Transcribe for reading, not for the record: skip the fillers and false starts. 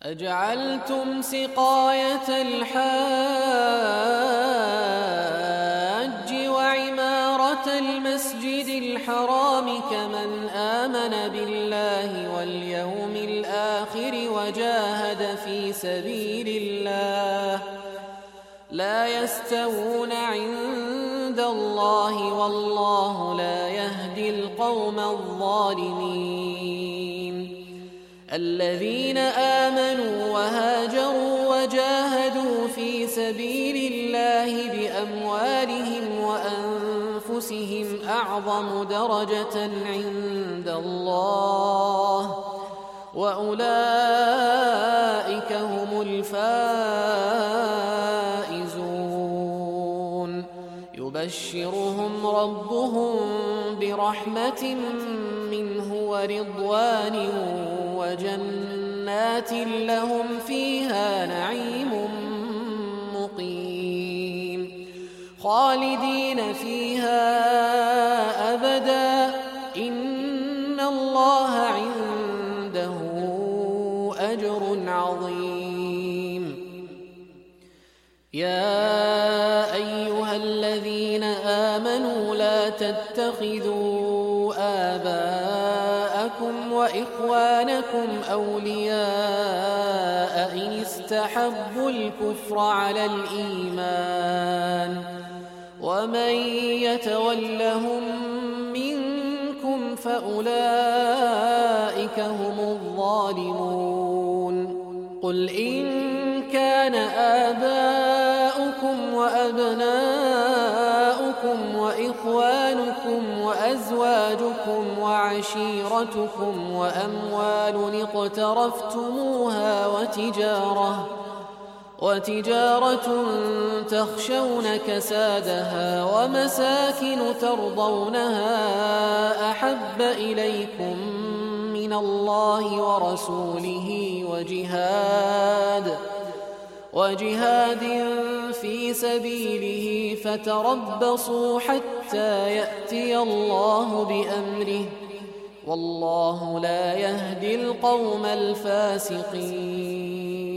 أجعلتم سقاية الحاج وعمارة المسجد الحرام كمن آمن بالله واليوم الآخر وجاهد في سبيل الله لا يستوون عند الله والله لا يهدي القوم الظالمين. الذين آمنوا وهاجروا وجاهدوا في سبيل الله بأموالهم وأنفسهم أعظم درجة عند الله وأولئك هم الفائزون. يبشرهم ربهم برحمة منه ورضوان وجنات لهم فيها نعيم مقيم خالدين فيها أبدا إن الله عنده أجر عظيم. يا أيها الذين آمنوا لا تتخذوا آباءكم وإخوانكم أولياء إن استحبوا الكفر على الإيمان ومن يتولهم منكم فأولئك هم الظالمون. قل إن كان آباؤكم وأبناؤكم وإخوانكم وأزواجكم وعشيرتكم وأموال اقترفتموها وتجارة تخشون كسادها ومساكن ترضونها أحب إليكم من الله ورسوله وجهاد في سبيله فتربصوا حتى يأتي الله بأمره والله لا يهدي القوم الفاسقين.